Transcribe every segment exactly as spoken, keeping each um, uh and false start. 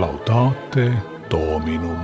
Laudate Dominum.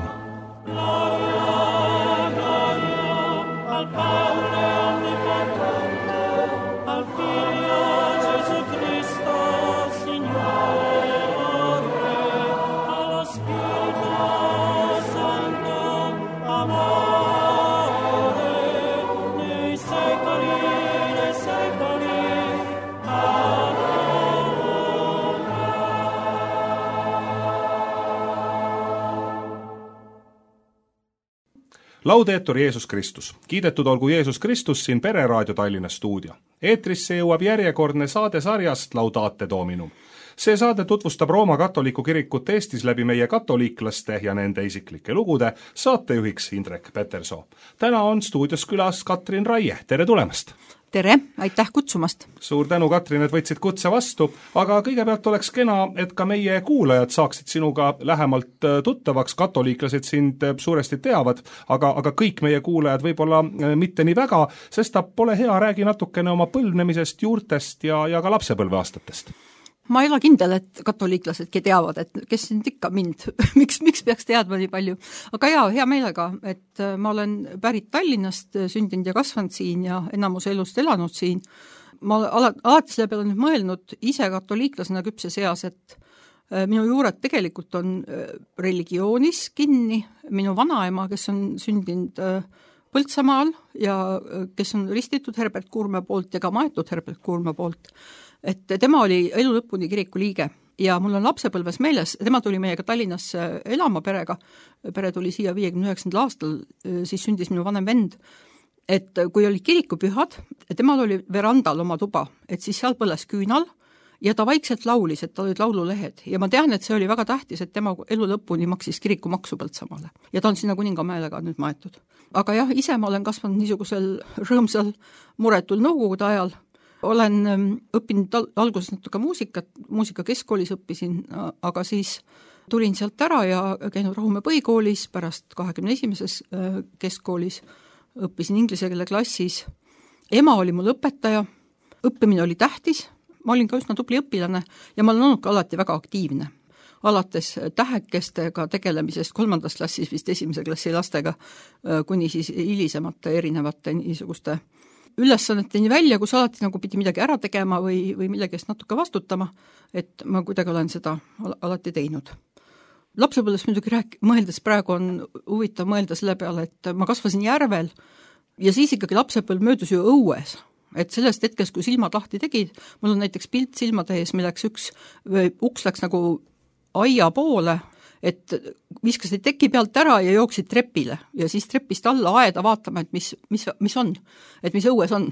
Laudetur Jeesus Kristus. Kiidetud olgu Jeesus Kristus siin Pereraadio Tallinna stuudio. Eetrisse jõuab järjekordne saade sarjast Laudate Dominum. See saade tutvustab Rooma katoliku kirikut Eestis läbi meie katoliiklaste ja nende isiklike lugude, saatejuhiks Indrek Petersoo. Täna on stuudios külas Katrin Raie. Tere tulemast! Tere, aitäh kutsumast! Suur tänu, Katrin, et võtsid kutse vastu, aga kõigepealt oleks kena, et ka meie kuulajad saaksid sinuga lähemalt tuttavaks, katoliiklased sind suuresti teavad, aga, aga kõik meie kuulajad võib-olla mitte nii väga, sest ta pole hea, räägi natukene oma põlvnemisest, juurtest ja, ja ka lapsepõlveaastatest. Ma ei ole kindel, et katoliiklasedki teavad, et kes sind ikka mind, miks, miks peaks teadma nii palju. Aga jaa, hea meelega, et ma olen pärit Tallinnast, sündinud ja kasvanud siin ja enamus elust elanud siin. Ma alati selle peale nüüd mõelnud ise katoliiklasena küpses eas, et minu juured tegelikult on religioonis kinni. Minu vanaema, kes on sündinud Põltsamaal ja kes on ristitud Herbert Kuurme poolt ja ka maetud Herbert Kuurme poolt, et tema oli elu lõpuni kiriku liige ja mul on lapsepõlves meeles, tema tuli meiega Tallinnasse elama perega, pere tuli siia viiekümne üheksandal aastal, siis sündis minu vanem vend, et kui olid kirikupühad, temal oli verandal oma tuba, et siis seal põles küünal ja ta vaikselt laulis, et tal olid laululehed ja ma tean, et see oli väga tähtis, et tema elu lõpuni maksis kirikumaksu Põltsamaale ja ta on sinna Kuningamäele ka nüüd maetud. Aga jah, ise ma olen kasvanud niisugusel rõõmsal muretul nõukogude ajal. Olen õppinud alguses natuke muusikat, muusika keskkoolis õppisin, aga siis tulin sealt ära ja käinud Rahumäe põhikoolis, pärast kahekümne esimeses keskkoolis õppisin inglise keele klassis. Ema oli mul õpetaja, õppimine oli tähtis, ma olin ka üsna tubli õpilane ja ma olen olnud ka alati väga aktiivne. Alates tähekestega tegelemisest kolmandas klassis vist esimese klassi lastega kuni siis hilisemate erinevate niisuguste ülesanneteni välja, kus alati nagu pidi midagi ära tegema või, või millegist natuke vastutama, et ma kuidagi olen seda alati teinud. Lapsepõlves muidugi rääk- mõeldes praegu on huvitav mõelda selle peale, et ma kasvasin järvel ja siis ikkagi lapsepõlv möödus ju õues. Et sellest hetkest, kui silmad lahti tegid, mul on näiteks pilt silmade ees, milleks üks uks läks nagu aia poole, et viskasid teki pealt ära ja jooksid trepile ja siis trepist alla aeda vaatama, et mis, mis, mis on, et mis õues on.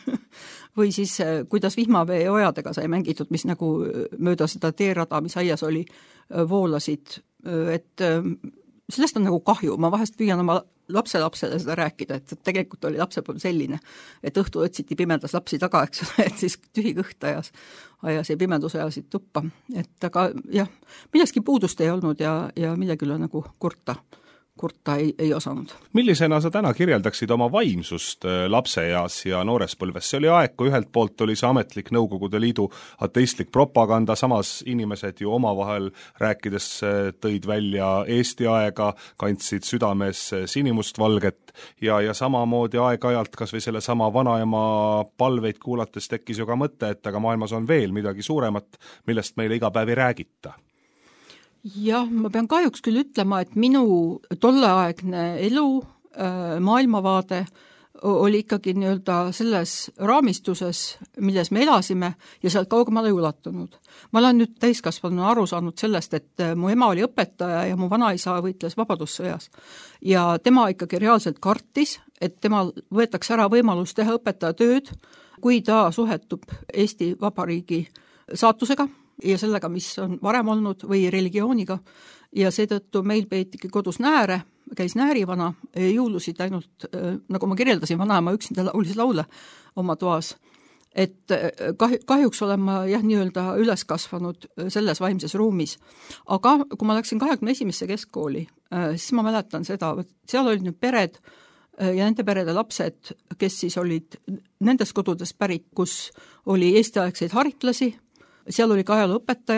Või siis kuidas vihmavee ojadega sai mängitud, mis nagu mööda seda teerada, mis aias oli, voolasid. Et sellest on nagu kahju, ma vahest püüan oma lapselapsele seda rääkida, et tegelikult oli lapsepõlv selline, et õhtu otsiti pimedas lapsi taga, eks, et siis tühi kõht ajas, ajas ja pimeduse ajasid tuppa. Et aga jah, milleski puudust ei olnud ja, ja millegi üle nagu kurta, kurta ei, ei osanud. Millisena sa täna kirjeldaksid oma vaimsust lapseeas ja noorespõlves? See oli aeg, kui ühelt poolt oli see ametlik Nõukogude Liidu ateistlik propaganda, samas inimesed ju omavahel rääkides tõid välja Eesti aega, kandsid südames sinimustvalget ja, ja samamoodi aeg-ajalt kas või selle sama vanaema palveid kuulates tekkis ju ka mõte, et aga maailmas on veel midagi suuremat, millest meile iga päev ei räägita. Jah, ma pean kahjuks küll ütlema, et minu tolleaegne elu, maailmavaade oli ikkagi nii-öelda selles raamistuses, milles me elasime ja sealt kaugemale ei ulatunud. Ma olen nüüd täiskasvanuna aru saanud sellest, et mu ema oli õpetaja ja mu vanaisa võitles vabadussõjas. Ja tema ikkagi reaalselt kartis, et temal võetakse ära võimalus teha õpetaja tööd, kui ta suhetub Eesti Vabariigi saatusega ja sellega, mis on varem olnud või religiooniga ja seetõttu meil peetigi kodus nääre, käis näärivana, jõulusid ainult, nagu ma kirjeldasin, vanaema üksinda laulis laule oma toas, et kahjuks olen ma jah nii-öelda üles kasvanud selles vaimses ruumis. Aga kui ma läksin kahekümne esimesse keskkooli, siis ma mäletan seda, seal olid nüüd pered ja nende perede lapsed, kes siis olid nendes kodudes pärit, kus oli eestiaegseid haritlasi, seal oli ka ajalooõpetaja,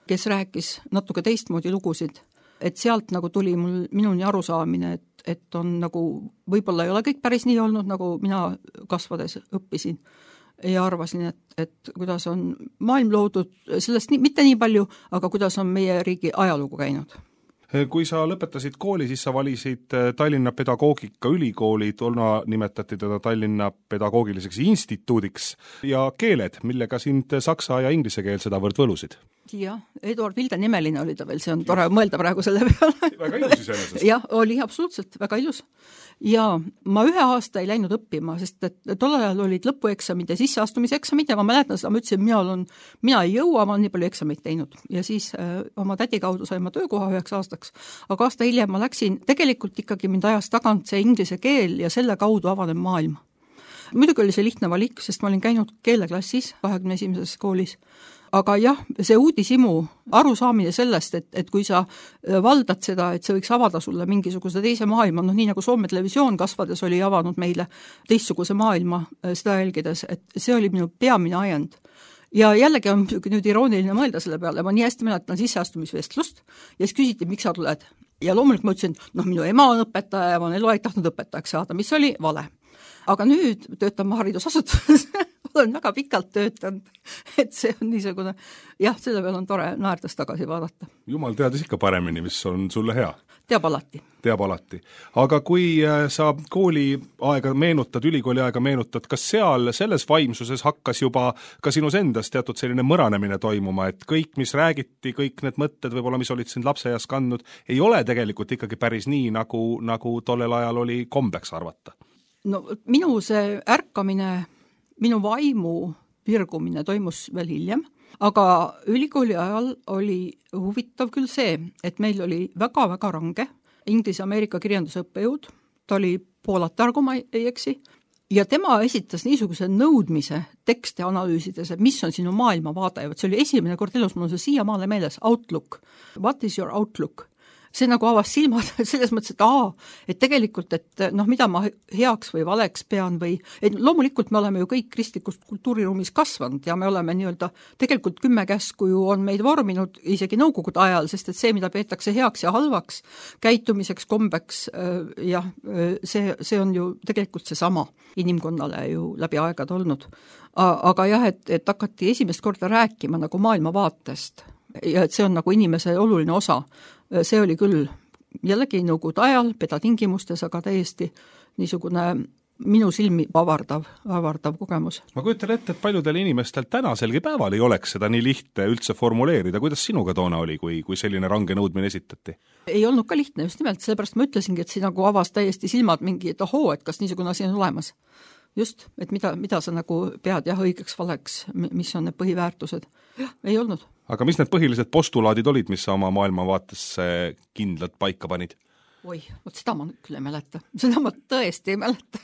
kes rääkis natuke teistmoodi lugusid, et sealt nagu tuli mul minuni arusaamine, et, et on nagu, võib-olla ei ole kõik päris nii olnud, nagu mina kasvades õppisin ja arvasin, et, et kuidas on maailm loodud, sellest nii, mitte nii palju, aga kuidas on meie riigi ajalugu käinud. Kui sa lõpetasid kooli, siis sa valisid Tallinna Pedagoogika Ülikooli, toona nimetati teda Tallinna Pedagoogiliseks instituudiks, ja keeled, millega sind saksa ja inglise keel sedavõrd võlusid? Jah, Eduard Vilde nimeline oli ta veel, see on tore mõelda praegu selle peale. Väga ilus iseenesest. Jah, oli absoluutselt väga ilus. Ja ma ühe aasta ei läinud õppima, sest et tollel ajal olid lõpueksamid ja sisseastumiseksamid ja ma mäletan seda, ma ütlesin, mina, olen, mina ei jõua, ma olen nii palju eksameid teinud. Ja siis äh, oma tädi kaudu sain ma töökoha üheks aastaks, aga aasta hiljem ma läksin, tegelikult ikkagi mind ajas tagant see inglise keel ja selle kaudu avanem maailm. Muidugi oli see lihtne valik, sest ma olin käinud keeleklassis kahekümne esimeses koolis. Aga jah, see uudishimu, arusaamine sellest, et, et kui sa valdad seda, et see võiks avada sulle mingisuguse teise maailma, noh nii nagu Soome televisioon kasvades oli avanud meile teistsuguse maailma seda jälgides, et see oli minu peamine ajend. Ja jällegi on nüüd irooniline mõelda selle peale, ma nii hästi mäletan sisseastumisvestlust ja siis küsiti, miks sa tuled. Ja loomulikult ma ütlesin, noh minu ema on õpetaja ja ma olen eluaeg tahtnud õpetajaks saada, mis oli vale. Aga nüüd töötan ma haridusasutuses olen väga pikalt töötanud, et see on niisugune, jah, selle peale on tore naerdes tagasi vaadata. Jumal teadis ikka paremini, mis on sulle hea. Teab alati. Teab alati. Aga kui sa kooli aega meenutad, ülikooli aega meenutad, kas seal selles vaimsuses hakkas juba ka sinus endas teatud selline mõranemine toimuma, et kõik, mis räägiti, kõik need mõtted, võib-olla mis olid sind lapseeas kandnud, ei ole tegelikult ikkagi päris nii, nagu, nagu tollel ajal oli kombeks arvata? No minu see ärkamine, minu vaimu virgumine toimus veel hiljem, aga ülikooli ajal oli huvitav küll see, et meil oli väga-väga range Inglise-Ameerika kirjandusõppejõud, ta oli Poolatar, kui ma ei eksi, ja tema esitas niisuguse nõudmise tekste analüüsides, et mis on sinu maailmavaade, see oli esimene kord elus, mul on see siiamaale meeles, outlook, what is your outlook? See nagu avas silmad selles mõttes, et aa, et tegelikult, et noh, mida ma heaks või valeks pean või, et loomulikult me oleme ju kõik kristlikus kultuuriruumis kasvanud ja me oleme nii-öelda, tegelikult kümme käsku ju on meid vorminud isegi nõukogude ajal, sest et see, mida peetakse heaks ja halvaks, käitumiseks, kombeks, jah, see, see on ju tegelikult see sama inimkonnale ju läbi aegad olnud. Aga jah, et, et hakati esimest korda rääkima nagu maailmavaatest ja et see on nagu inimese oluline osa. See oli küll jällegi nõukogude ajal, pedatingimustes, aga täiesti niisugune minu silmi avardav, avardav kogemus. Ma kujutan ette, et paljudel inimestel tänaselgi päeval ei oleks seda nii lihtne üldse formuleerida. Kuidas sinuga toona oli, kui, kui selline range nõudmine esitati? Ei olnud ka lihtne, just nimelt, sellepärast ma ütlesingi, et siin nagu avas täiesti silmad mingi, et ohoo, et kas niisugune asi on olemas. Just, et mida, mida sa nagu pead jah õigeks valeks, mis on need põhiväärtused. Jah, ei olnud. Aga mis need põhilised postulaadid olid, mis sa oma maailmavaatesse kindlalt paika panid? Oi, vot seda ma küll ei mäleta. Seda ma tõesti ei mäleta.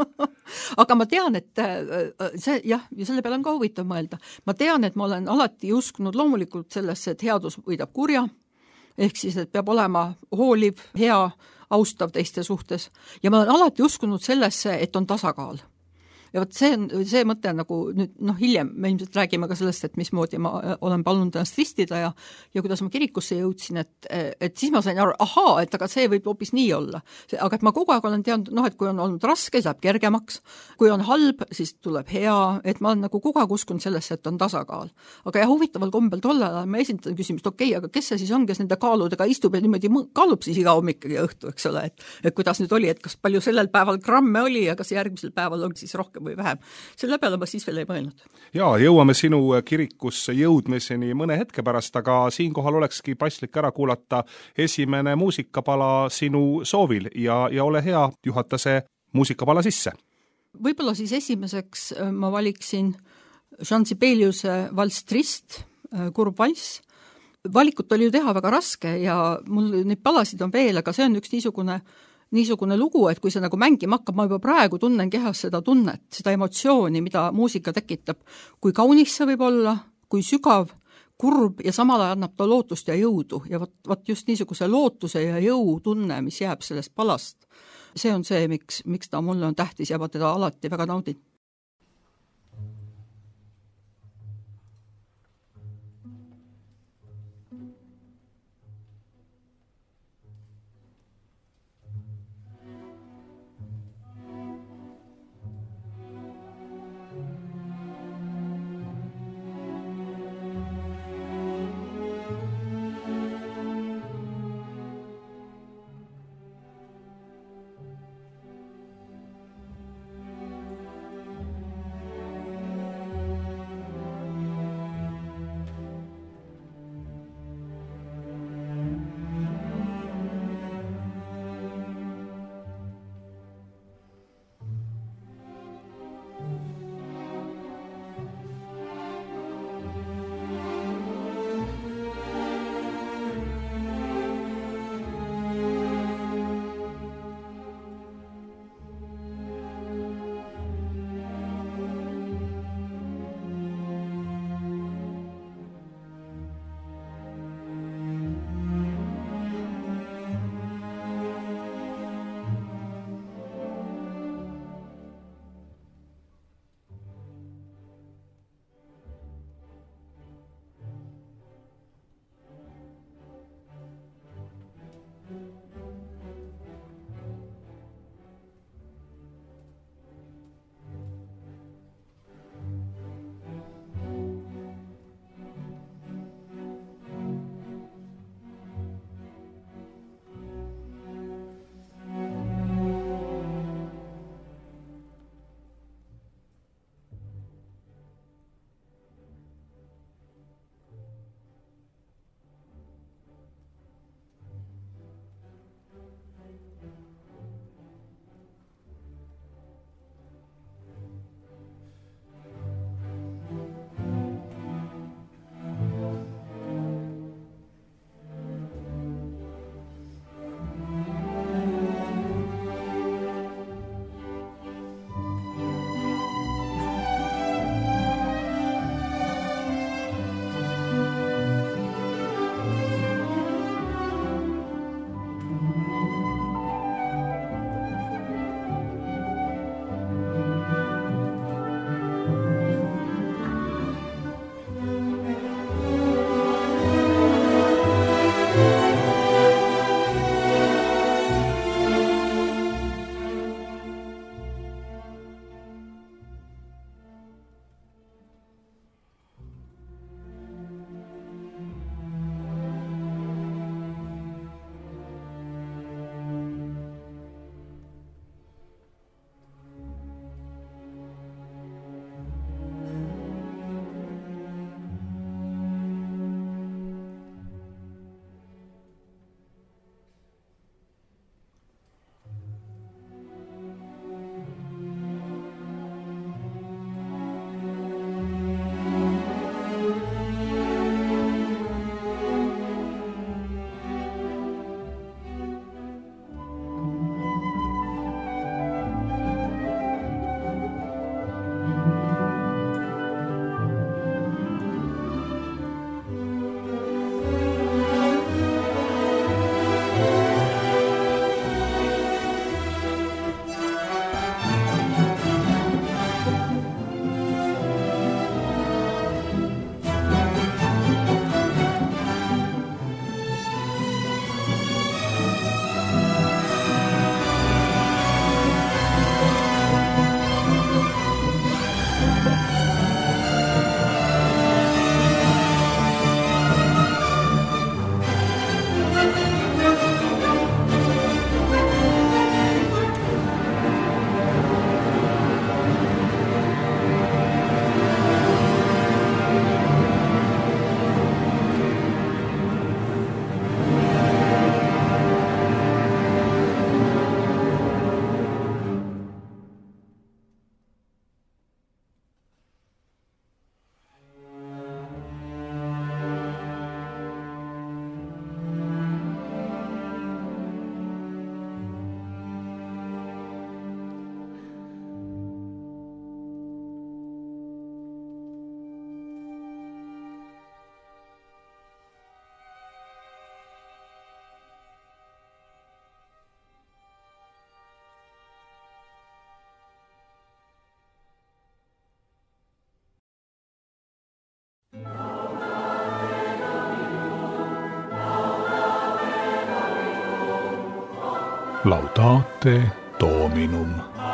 Aga ma tean, et see, jah, ja selle peale on ka huvitav mõelda. Ma tean, et ma olen alati uskunud loomulikult sellesse, et headus võidab kurja, ehk siis, et peab olema hooliv, hea, austav teiste suhtes. Ja ma olen alati uskunud sellesse, et on tasakaal. Ja võt see, on, see mõte on nagu nüüd, noh hiljem me ilmselt räägime ka sellest, et mismoodi ma olen palunud ennast ristida ja, ja kuidas ma kirikusse jõudsin, et, et siis ma sain aru, ahaa, et aga see võib hoopis nii olla. Aga et ma kogu aeg olen teadnud, noh, et kui on olnud raske, siis läheb kergemaks, kui on halb, siis tuleb hea, et ma olen nagu kogu aeg uskunud sellesse, et on tasakaal. Aga ja huvitaval kombel tolle ajal ma esindan küsimust, okei, okay, aga kes see siis on, kes nende kaaludega istub ja niimoodi kaalub siis iga hommik ja õhtu, eks ole, et, et kuidas nüüd oli, et kas palju sellel päeval gramme oli ja kas järgmisel päeval on siis rohkem või vähem. Selle peale ma siis veel ei mõelnud. Jaa, jõuame sinu kirikusse jõudmiseni mõne hetke pärast, aga siinkohal olekski paslik ära kuulata esimene muusikapala sinu soovil ja, ja ole hea, juhata see muusikapala sisse. Võib-olla siis esimeseks ma valiksin Jean Sibeliuse Valss Trist, kurb valss. Valikut oli ju teha väga raske ja mul neid palasid on veel, aga see on üks niisugune niisugune lugu, et kui see nagu mängima hakkab, ma juba praegu tunnen kehas seda tunnet, seda emotsiooni, mida muusika tekitab, kui kaunis see võib olla, kui sügav, kurb ja samal ajal annab ta lootust ja jõudu ja võt, võt just niisuguse lootuse ja jõu tunne, mis jääb sellest palast. See on see, miks, miks ta mulle on tähtis ja ma teda alati väga naudin. Laudate Dominum.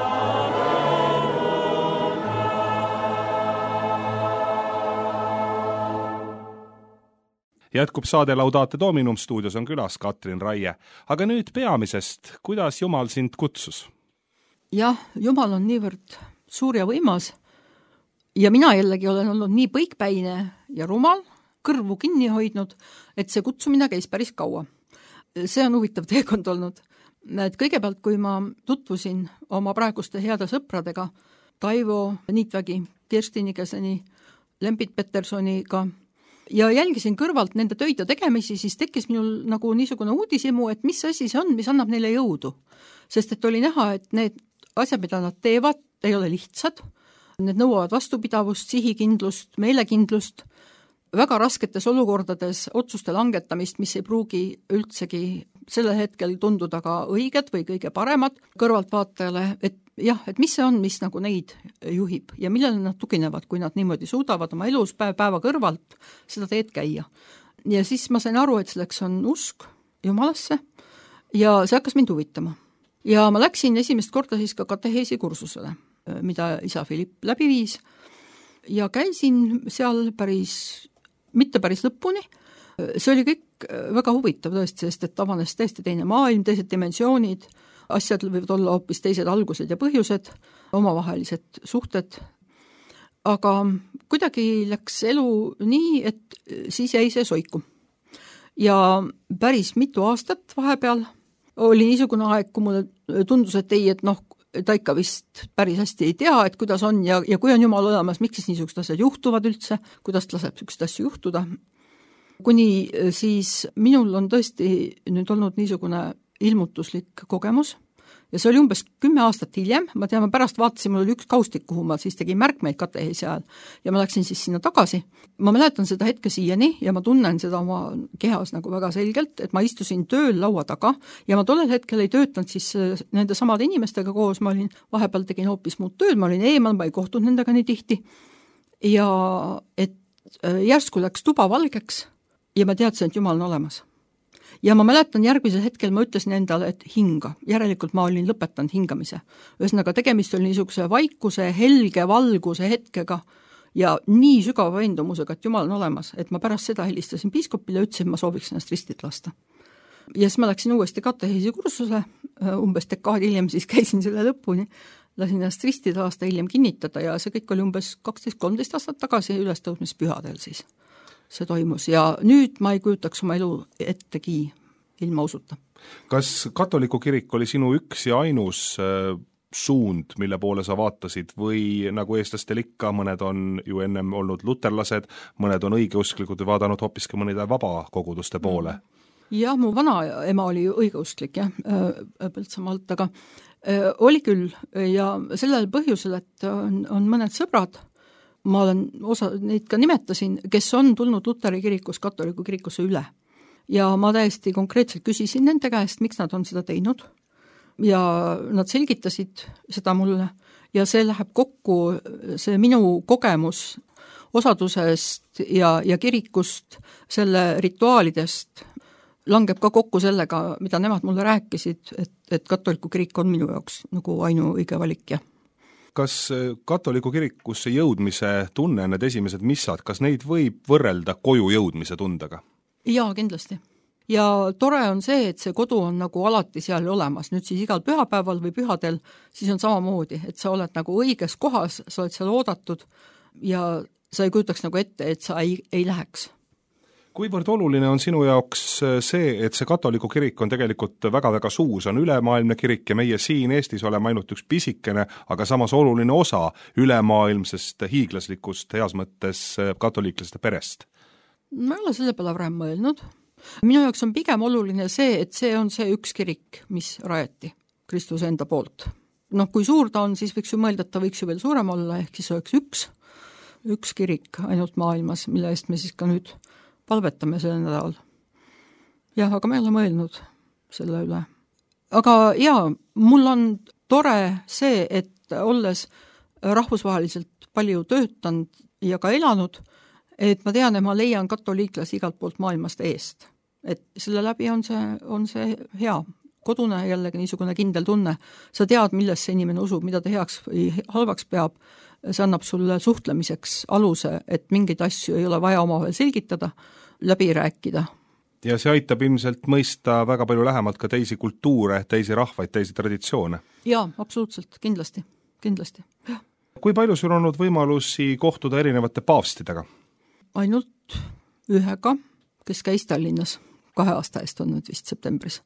Jätkub saade Laudate Dominum, stuudios on külas Katrin Raie. Aga nüüd peamisest, kuidas Jumal sind kutsus? Jah, Jumal on niivõrd suur ja võimas ja mina jällegi olen olnud nii põikpäine ja rumal, kõrvu kinni hoidnud, et see kutsumine käis päris kaua. See on huvitav teekond olnud. Et kõigepealt, kui ma tutvusin oma praeguste heade sõpradega, Taivo Niitvägi, Kirsti Nigeseni, Lembit Petersoniga ja jälgisin kõrvalt nende töid ja tegemisi, siis tekkis minul nagu niisugune uudishimu, et mis asi see on, mis annab neile jõudu. Sest et oli näha, et need asjad, mida nad teevad, ei ole lihtsad. Need nõuavad vastupidavust, sihikindlust, meelekindlust, väga rasketes olukordades otsuste langetamist, mis ei pruugi üldsegi sellel hetkel tunduda ka õiged või kõige paremad kõrvaltvaatajale, et jah, et mis see on, mis nagu neid juhib ja millele nad tuginevad, kui nad niimoodi suudavad oma elus päev päeva kõrvalt seda teed käia. Ja siis ma sain aru, et selleks on usk Jumalasse ja see hakkas mind huvitama. Ja ma läksin esimest korda siis ka kateheesi kursusele, mida isa Philipp läbi viis ja käisin seal päris mitte päris lõpuni. See oli kõik väga huvitav tõesti, sest et avanes täiesti teine maailm, teised dimensioonid, asjad võivad olla hoopis teised algused ja põhjused, omavahelised suhted. Aga kuidagi läks elu nii, et siis jäi see soiku. Ja päris mitu aastat vahepeal oli niisugune aeg, kui mulle tundus, et ei, et noh, ta ikka vist päris hästi ei tea, et kuidas on ja, ja kui on Jumal olemas, miks siis niisugused asjad juhtuvad üldse, kuidas laseb niisugused asju juhtuda. Kuni siis minul on tõesti nüüd olnud niisugune ilmutuslik kogemus ja see oli umbes kümme aastat hiljem, ma tean, ma pärast vaatasin, mul oli üks kaustik, kuhu ma siis tegin märkmeid kateheesi ajal ja ma läksin siis sinna tagasi. Ma mäletan seda hetke siiani ja ma tunnen seda oma kehas nagu väga selgelt, et ma istusin tööl laua taga ja ma tollel hetkel ei töötanud siis nende samade inimestega koos, ma olin, vahepeal tegin hoopis muud tööd, ma olin eemal, ma ei kohtunud nendega nii tihti ja et järsku läks tuba valgeks ja ma teadsin, et Jumal on olemas. Ja ma mäletan järgmisel hetkel ma ütlesin endale, et hinga. Järelikult ma olin lõpetanud hingamise. Ühesõnaga tegemist oli niisuguse vaikuse, helge, valguse hetkega ja nii sügava veendumusega, et Jumal on olemas, et ma pärast seda helistasin piiskopile ja ütlesin, ma sooviks ennast ristit lasta. Ja siis ma läksin uuesti kateheesi kursusele, umbes dekaad hiljem siis käisin selle lõpuni, lasin ennast ristida aasta hiljem kinnitada ja see kõik oli umbes kaksteist kolmteist aastat tagasi ülestõusmispühadel siis. See toimus ja nüüd ma ei kujutaks oma elu ettegi ilma usuta. Kas katoliku kirik oli sinu üks ja ainus äh, suund, mille poole sa vaatasid või nagu eestlastel ikka, mõned on ju ennem olnud luterlased, mõned on õigeusklikud ja vaadanud hoopiski mõnede vabakoguduste poole? Jah, mu vana ema oli õigeusklik jah, Põltsamaalt, aga äh, oli küll ja sellel põhjusel, et on, on mõned sõbrad, ma olen osa, neid ka nimetasin, kes on tulnud Luteri kirikus katoliku kirikusse üle. Ja ma täiesti konkreetselt küsisin nende käest, miks nad on seda teinud. Ja nad selgitasid seda mulle ja see läheb kokku, see minu kogemus osadusest ja, ja kirikust, selle rituaalidest langeb ka kokku sellega, mida nemad mulle rääkisid, et, et katoliku kirik on minu jaoks nagu ainu õige valik ja kas katoliku kirikusse jõudmise tunne, need esimesed missad, kas neid võib võrrelda koju jõudmise tundega? Jaa, kindlasti. Ja tore on see, et see kodu on nagu alati seal olemas. Nüüd siis igal pühapäeval või pühadel siis on samamoodi, et sa oled nagu õiges kohas, sa oled seal oodatud ja sa ei kujutaks nagu ette, et sa ei, ei läheks. Kuivõrd oluline on sinu jaoks see, et see katoliku kirik on tegelikult väga-väga suur, see on ülemaailmne kirik ja meie siin Eestis oleme ainult üks pisikene, aga samas oluline osa ülemaailmsest hiiglaslikust heas mõttes katoliiklaste perest? Ma ei ole selle peale varem mõelnud. Minu jaoks on pigem oluline see, et see on see üks kirik, mis rajati Kristuse enda poolt. Noh, kui suur ta on, siis võiks ju mõelda, et ta võiks ju veel suurem olla, ehk siis oleks üks, üks kirik ainult maailmas, mille eest me siis ka nüüd palvetame selle nädal. Jah, aga ma ei ole mõelnud selle üle. Aga jaa, mul on tore see, et olles rahvusvaheliselt palju töötanud ja ka elanud, et ma tean, et ma leian katoliiklasi igalt poolt maailmast eest. Et selle läbi on see, on see hea. Kodune jällegi niisugune kindel tunne. Sa tead, milles see inimene usub, mida ta heaks või halvaks peab. See annab sulle suhtlemiseks aluse, et mingeid asju ei ole vaja omavahel selgitada, läbi rääkida. Ja see aitab ilmselt mõista väga palju lähemalt ka teisi kultuure, teisi rahvaid, teisi traditsioone. Jaa, absoluutselt, kindlasti, kindlasti. Ja. Kui palju sul on olnud võimalusi kohtuda erinevate paavstidega? Ainult ühega, kes käis Tallinnas, kahe aasta eest on nüüd vist septembris.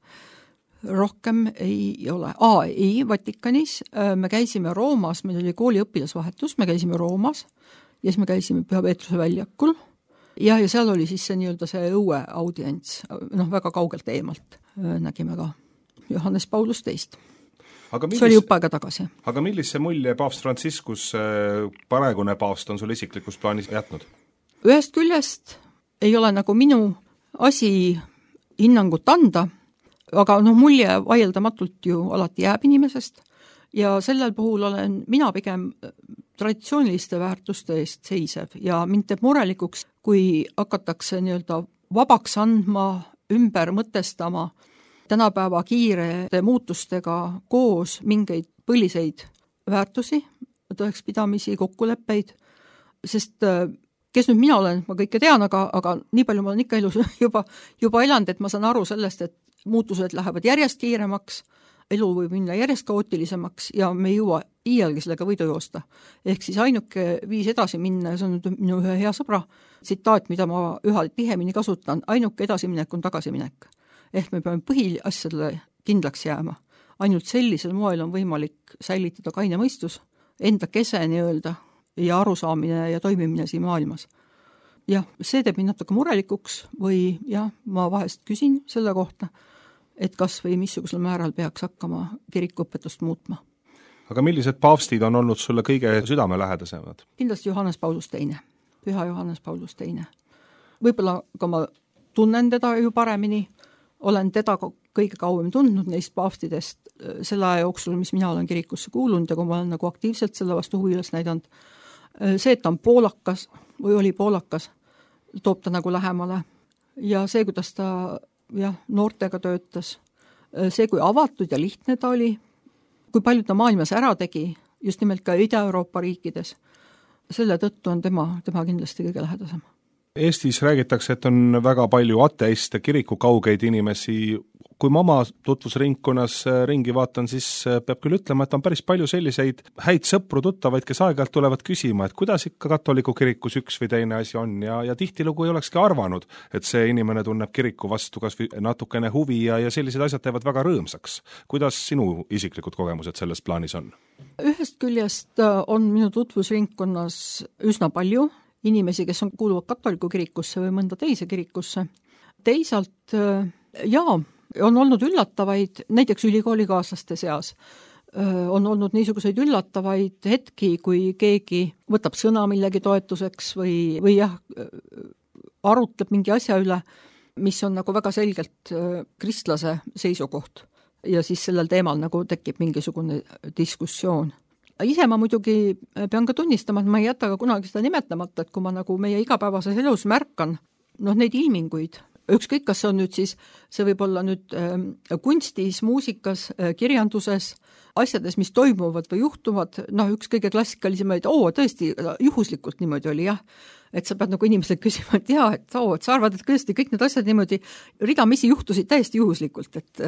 Rohkem ei ole. Aa, ei, Vatikanis. Me käisime Roomas, meil oli kooli õpilasvahetus, me käisime Roomas ja siis me käisime Püha Peetruse väljakul ja, ja seal oli siis see nii-öelda see õue audients, noh, väga kaugelt eemalt nägime ka Johannes Paulus teist. Aga millis... see oli juba aega tagasi. Aga millise mulje paavst Franciscus praegune paavst on sul isiklikus plaanis jätnud? Ühest küljest ei ole nagu minu asi hinnangut anda, aga noh, mulje vaieldamatult ju alati jääb inimesest ja sellel puhul olen mina pigem traditsiooniliste väärtuste eest seisev ja mind teeb murelikuks, kui hakatakse nii-öelda vabaks andma, ümber mõtestama tänapäeva kiirete muutustega koos mingeid põliseid väärtusi, tõekspidamisi, kokkuleppeid, sest kes nüüd mina olen, ma kõike tean, aga, aga nii palju ma olen ikka elus juba, juba elanud, et ma saan aru sellest, et muutused lähevad järjest kiiremaks, elu võib minna järjest kaootilisemaks ja me ei jõua iialgi sellega võidu joosta. Ehk siis ainuke viis edasi minna, see on nüüd minu ühe hea sõbra tsitaat, mida ma üha tihemini kasutan, ainuke edasiminek on tagasiminek. Ehk me peame põhiasjadele kindlaks jääma. Ainult sellisel moel on võimalik säilitada kaine mõistus, enda kese nii-öelda ja arusaamine ja toimimine siin maailmas. Jah, see teeb mind natuke murelikuks või jah, ma vahest küsin selle kohta, et kas või missugusel määral peaks hakkama kirikuõpetust muutma. Aga millised paavstid on olnud sulle kõige südamelähedasemad? Kindlasti Johannes Paulus teine, Püha Johannes Paulus teine. Võib-olla ka ma tunnen teda ju paremini, olen teda kõige kauem tundnud neist paavstidest selle aja jooksul, mis mina olen kirikusse kuulunud ja kui ma olen nagu aktiivselt selle vastu huvilas näidanud. See, et ta on poolakas või oli poolakas, toob ta nagu lähemale. Ja see, kuidas ta jah, noortega töötas, see, kui avatud ja lihtne ta oli, kui palju ta maailmas ära tegi, just nimelt ka Ida-Euroopa riikides, selle tõttu on tema, tema kindlasti kõige lähedasem. Eestis räägitakse, et on väga palju ateiste, kirikukaugeid inimesi. Kui ma oma tutvusringkonnas ringi vaatan, siis peab küll ütlema, et on päris palju selliseid häid sõpru tuttavaid, kes aeg-ajalt tulevad küsima, et kuidas ikka katoliku kirikus üks või teine asi on ja, ja tihtilugu ei olekski arvanud, et see inimene tunneb kiriku vastu kas või natukene huvi ja, ja sellised asjad teevad väga rõõmsaks. Kuidas sinu isiklikud kogemused selles plaanis on? Ühest küljest on minu tutvusringkonnas üsna palju inimesi, kes on kuuluvad katoliku kirikusse või mõnda teise kirikusse. Teisalt, jaa, on olnud üllatavaid, näiteks ülikoolikaaslaste seas, on olnud niisuguseid üllatavaid hetki, kui keegi võtab sõna millegi toetuseks või, või jah, arutleb mingi asja üle, mis on nagu väga selgelt kristlase seisukoht ja siis sellel teemal nagu tekib mingisugune diskussioon. Ise ma muidugi pean ka tunnistama, et ma ei jäta ka kunagi seda nimetamata, et kui ma nagu meie igapäevases elus märkan noh, neid ilminguid, ükskõik, kas see on nüüd siis, see võib olla nüüd kunstis, muusikas, kirjanduses, asjades, mis toimuvad või juhtuvad, noh, üks kõige klassikalisemaid, oo, tõesti, juhuslikult niimoodi oli, jah. Et sa pead nagu inimesed küsima, et jaa, et oo, et sa arvad, et tõesti kõik need asjad niimoodi ridamisi juhtusid täiesti juhuslikult, et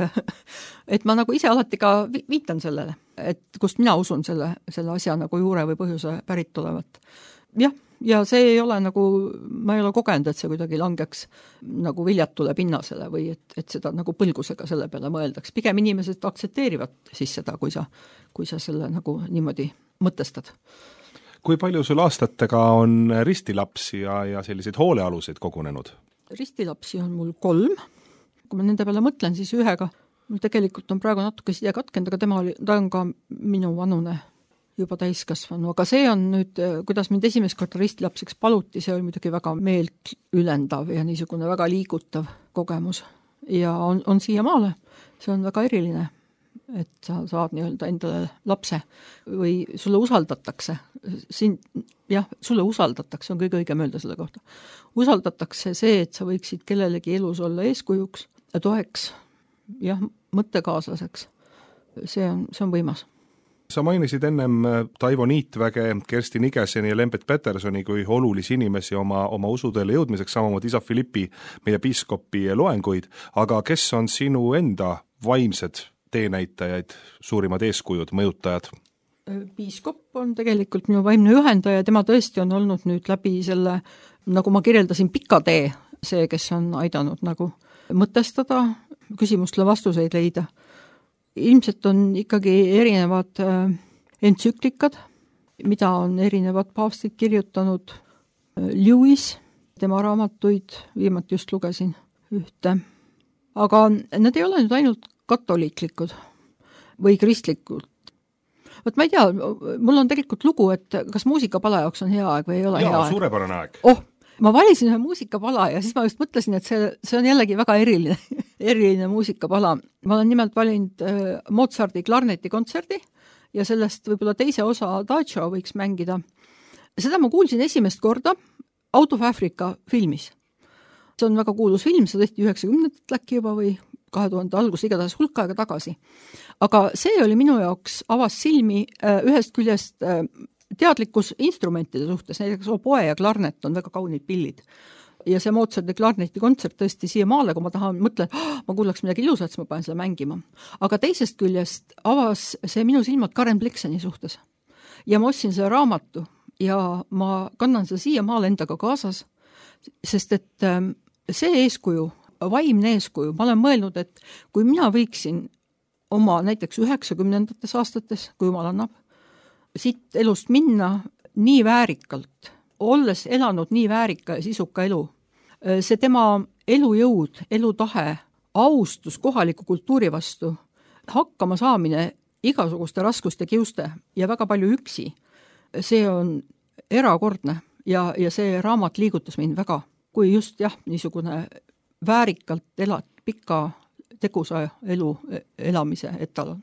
et ma nagu ise alati ka viitan sellele, et kust mina usun selle, selle asja nagu juure või põhjuse pärit olevat. Jah, ja see ei ole nagu, ma ei ole kogenud, et see kuidagi langeks nagu viljatule pinnasele või et, et seda nagu põlgusega selle peale mõeldaks. Pigem inimesed aktsepteerivad siis seda, kui sa, kui sa selle nagu niimoodi mõtestad. Kui palju sul aastatega on ristilapsi ja, ja selliseid hoolealuseid kogunenud? Ristilapsi on mul kolm. Kui ma nende peale mõtlen, siis ühega mul tegelikult on praegu natuke side katkend, aga tema oli, ta on ka minu vanune juba täiskasvanu, aga see on nüüd, kuidas mind esimest korda ristilapseks paluti, see oli muidugi väga meelt ülendav ja niisugune väga liigutav kogemus. Ja on, on siiamaale, see on väga eriline, et sa saad nii-öelda endale lapse või sulle usaldatakse. Siin, jah, sulle usaldatakse, on kõige õigem öelda selle kohta. Usaldatakse see, et sa võiksid kellelegi elus olla eeskujuks ja toeks, jah, mõttekaaslaseks. See on, see on võimas. Sa mainisid ennem Taivo Niitväge, Kersti Nigeseni ja Lembet Petersoni kui olulisi inimesi oma, oma usuteele jõudmiseks, samamoodi isa Filippi, meie piiskopi loenguid, aga kes on sinu enda vaimsed teenäitajaid, suurimad eeskujud, mõjutajad? Piiskop on tegelikult minu vaimne juhendaja, tema tõesti on olnud nüüd läbi selle, nagu ma kirjeldasin, pika tee, see, kes on aidanud nagu mõtestada, küsimustele vastuseid leida. Ilmselt on ikkagi erinevad äh, entsüklikad, mida on erinevad paavstid kirjutanud. Lewis, tema raamatuid, viimati just lugesin ühte. Aga need ei ole nüüd ainult katoliiklikud või kristlikud. Võt ma ei tea, mul on tegelikult lugu, et kas muusikapala jaoks on hea aeg või ei ole Jaa, hea aeg. Jaa, suurepärane aeg. Oh, ma valisin ühe muusikapala ja siis ma just mõtlesin, et see, see on jällegi väga eriline, eriline muusikapala. Ma olen nimelt valinud äh, Mozarti klarneti kontserdi ja sellest võib-olla teise osa Adagio võiks mängida. Seda ma kuulsin esimest korda Out of Africa filmis. See on väga kuulus film, see tehti üheksakümnendat läki juba või kahe tuhande algus, igatahes hulk aega tagasi. Aga see oli minu jaoks avas silmi äh, ühest küljest äh, teadlikkus instrumentide suhtes, näiteks oboe ja klarnet on väga kaunid pillid. Ja see Mozarti klarneti kontsert tõesti siia maale, kui ma tahan, mõtlen, oh, ma kuulaks midagi ilusat, siis ma panen seda mängima. Aga teisest küljest avas see minu silmad Karen Blikseni suhtes. Ja ma ostsin selle raamatu ja ma kannan seda siia maale endaga kaasas, sest et see eeskuju, vaimne eeskuju, ma olen mõelnud, et kui mina võiksin oma näiteks üheksakümnendates aastates, kui jumal annab, siit elust minna nii väärikalt, olles elanud nii väärika ja sisuka elu, see tema elujõud, elutahe, austus kohaliku kultuuri vastu, hakkama saamine igasuguste raskuste kiuste ja väga palju üksi, see on erakordne ja, ja see raamat liigutas mind väga, kui just jah, niisugune väärikalt elad, pika tegusa elu elamise etalon.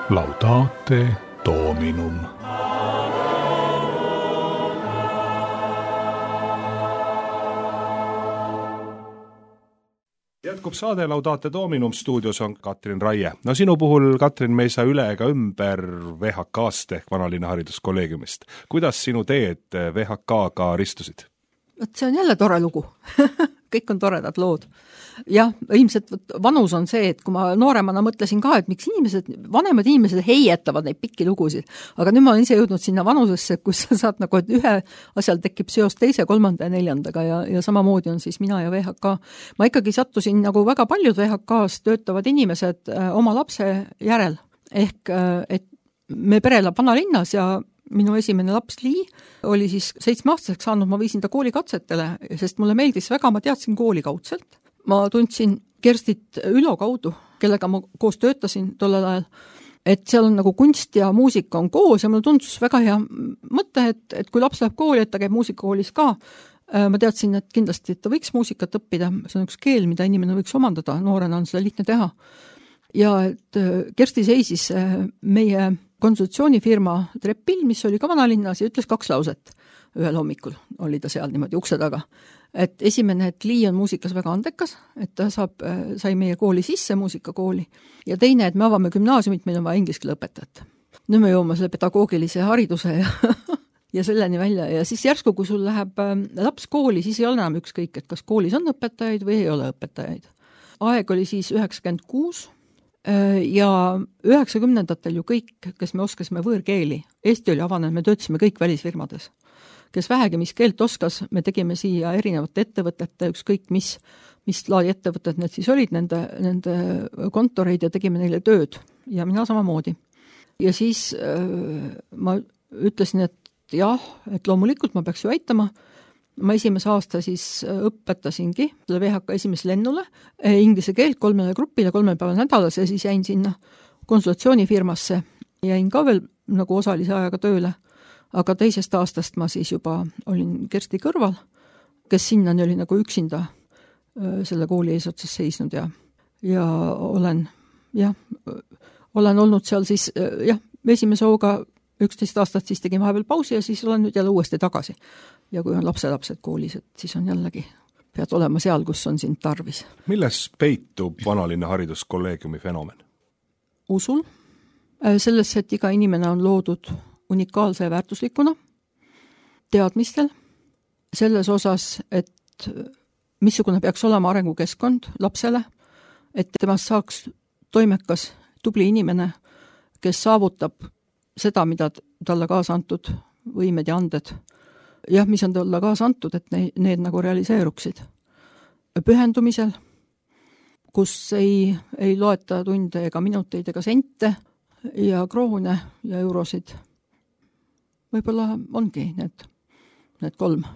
Laudate Dominum. Jätkub saade Laudate Dominum, stuudios on Katrin Raie. No sinu puhul, Katrin, me ei saa üle ega ümber V H K-st ehk Vanalinna hariduskolleegiumist. Kuidas sinu teed V H K-ga ristusid? See on jälle tore lugu. Kõik on toredad lood. Jah, ilmselt vanus on see, et kui ma nooremana mõtlesin ka, et miks inimesed, vanemad inimesed heietavad neid pikki lugusid, aga nüüd ma olen ise jõudnud sinna vanusesse, kus sa saad nagu, et ühe asjal tekib seos teise, kolmanda ja neljandaga ja, ja samamoodi on siis mina ja V H K. Ma ikkagi sattusin nagu väga paljud V H K-s töötavad inimesed äh, oma lapse järel, ehk äh, et me pere elab Vanalinnas ja minu esimene laps Lii oli siis seitsmeaastaseks saanud, ma viisin ta koolikatsetele, sest mulle meeldis väga, ma teadsin kooli kaudselt. Ma tundsin Kerstit Ülo kaudu, kellega ma koos töötasin tollel ajal, et seal on nagu kunst ja muusika on koos ja mulle tundus väga hea mõte, et, et kui laps läheb kooli, et ta käib muusikakoolis ka, ma teadsin, et kindlasti et ta võiks muusikat õppida, see on üks keel, mida inimene võiks omandada, noorena on seda lihtne teha. Ja et Kersti seisis meie konsultatsioonifirma trepil, mis oli ka Vanalinnas ja ütles kaks lauset. Ühel hommikul oli ta seal niimoodi ukse taga. Et esimene, et Lii on muusikas väga andekas, et ta saab, sai meie kooli sisse, muusikakooli. Ja teine, et me avame gümnaasiumit, meil on vaja ingliskeele õpetajat. Nüüd me joome selle pedagoogilise hariduse ja, ja selleni välja. Ja siis järsku, kui sul läheb laps kooli, siis ei ole enam ükskõik, et kas koolis on õpetajaid või ei ole õpetajaid. Aeg oli siis üheksakümmend kuus ja üheksakümnendatel ju kõik, kes me oskasime võõrkeeli, Eesti oli avanenud, me töötasime kõik välisfirmades. Kes vähegi, mis keelt oskas, me tegime siia erinevate ettevõtete, ükskõik mis, mis laadi ettevõtted need siis olid, nende, nende kontoreid ja tegime neile tööd ja mina samamoodi. Ja siis äh, ma ütlesin, et jah, et loomulikult ma peaks ju aitama. Ma esimese aasta siis õpetasingi selle V H K esimese lennule inglise keelt kolmele grupile kolme päeva nädalas ja siis jäin sinna konsultatsioonifirmasse. Jäin ka veel nagu osalise ajaga tööle, aga teisest aastast ma siis juba olin Kersti kõrval, kes sinnani oli nagu üksinda selle kooli eesotsas seisnud ja, ja olen, jah, olen olnud seal siis, jah, esimese hooga üksteist aastat siis tegin vahepeal pausi ja siis olen nüüd jälle uuesti tagasi. Ja kui on lapselapsed koolis, et siis on jällegi, pead olema seal, kus on sind tarvis. Milles peitub Vanalinna hariduskolleegiumi fenomen? Usul. Sellesse, et iga inimene on loodud unikaalse ja väärtuslikuna, teadmistel, selles osas, et missugune peaks olema arengukeskkond lapsele, et temast saaks toimekas, tubli inimene, kes saavutab seda, mida talle kaasa antud võimed ja anded, jah, mis on talle kaasa antud, et need, need nagu realiseeruksid. Pühendumisel, kus ei, ei loeta tunde ega minuteid ega sente ja kroone ja eurosid. Võib-olla ongi need, need kolm.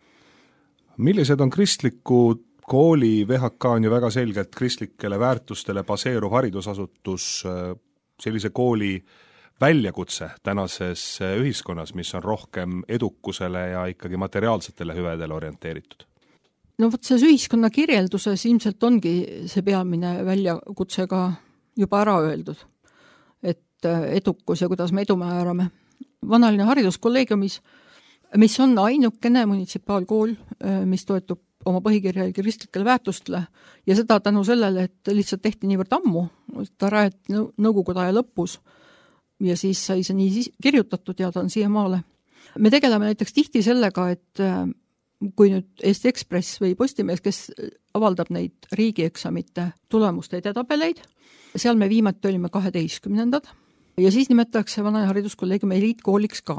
Millised on kristliku kooli, V H K on ju väga selgelt kristlikele väärtustele baseeruv haridusasutus, sellise kooli väljakutse tänases ühiskonnas, mis on rohkem edukusele ja ikkagi materiaalsetele hüvedele orienteeritud? No võt selles ühiskonna kirjelduses ilmselt ongi see peamine väljakutse ka juba ära öeldud, et edukus ja kuidas me edu määrame. Vanalinna hariduskolleegiumis, mis on ainukene munitsipaalkool, mis toetub oma põhikirja kristlikele väärtustele ja seda tänu sellele, et lihtsalt tehti niivõrd ammu, ta rajati nõukogude aja lõpus ja siis sai see nii kirjutatud ja ta on siiamaale. Me tegeleme näiteks tihti sellega, et kui nüüd Eesti Ekspress või Postimees, kes avaldab neid riigieksamite tulemuste edetabeleid, seal me viimati olime kaheteistkümnendad ja siis nimetatakse Vanalinna hariduskolleegiumi eliitkooliks ka.